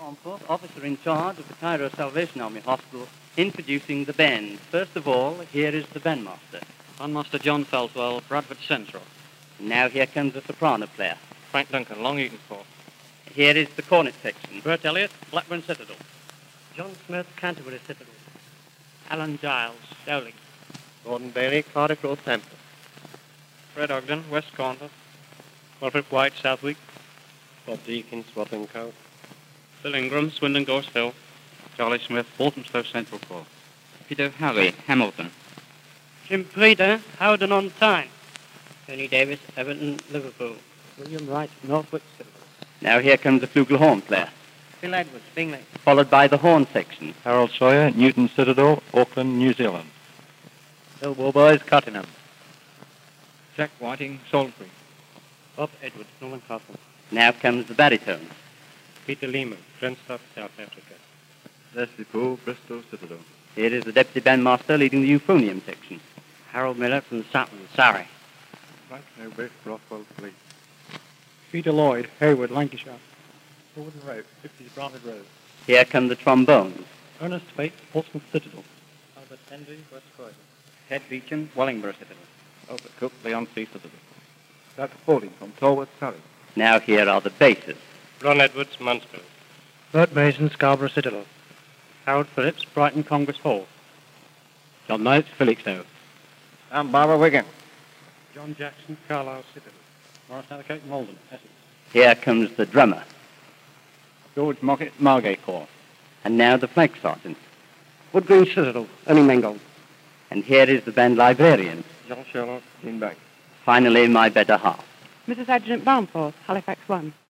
Armforth, officer in charge of the Cairo Salvation Army Hospital, introducing the band. First of all, here is the bandmaster. Bandmaster John Felswell, Bradford Central. Now here comes the soprano player. Frank Duncan, Long Eaton Corps. Here is the cornet section. Bert Elliott, Blackburn Citadel. John Smith, Canterbury Citadel. Alan Giles, Dowling. Gordon Bailey, Cardiff Road, Tempest. Fred Ogden, West Cornwall. Wilfred White, Southwick. Bob Deakins, Watling Cow. Phil Ingram, Swindon Ghost Hill. Charlie Smith, Walthamstow Central Corps. Peter Halley, Hamilton. Jim Preda, Howden on Tyne. Tony Davis, Everton, Liverpool. William Wright, Northwich Citadel. Now here comes the flugelhorn player, Phil Edwards, Bingley. followed by the horn section. Harold Sawyer, Newton Citadel, Auckland, New Zealand. Bill Warboys, Cottingham. Jack Whiting, Salisbury. Bob Edwards, Norman Castle. Now comes the baritones. Peter Lehman, Grenstock, South Africa. Leslie Poole, Bristol Citadel. Here is the deputy bandmaster leading the euphonium section. Harold Miller from Sutton, Surrey. Frank Nobeth, Rothwell Fleet. Peter Lloyd, Hayward, Lancashire. Gordon Rope, 50 Bramford Road. Here come the trombones. Ernest Fate, Portsmouth Citadel. Albert Henry, West Croydon. Ted Beecham, Wellingborough Citadel. Albert Cook, Leon C. Citadel. Doug Paulding from Tolworth, Surrey. Now here are the basses. Ron Edwards, Mansfield. Bert Mason, Scarborough Citadel. Harold Phillips, Brighton Congress Hall. John Knight, Felixstowe. And Barbara Wigan. John Jackson, Carlisle Citadel. Morris Nethercote, Malden, Essex. Here comes the drummer. George Mockett, Margate Corps. And now the flag sergeant. Wood Green Citadel, Ernie Mengold. And here is the band librarian. John Sherlock, Dean Bank. Finally, my better half. Mrs. Adjutant Balmforth, Halifax 1.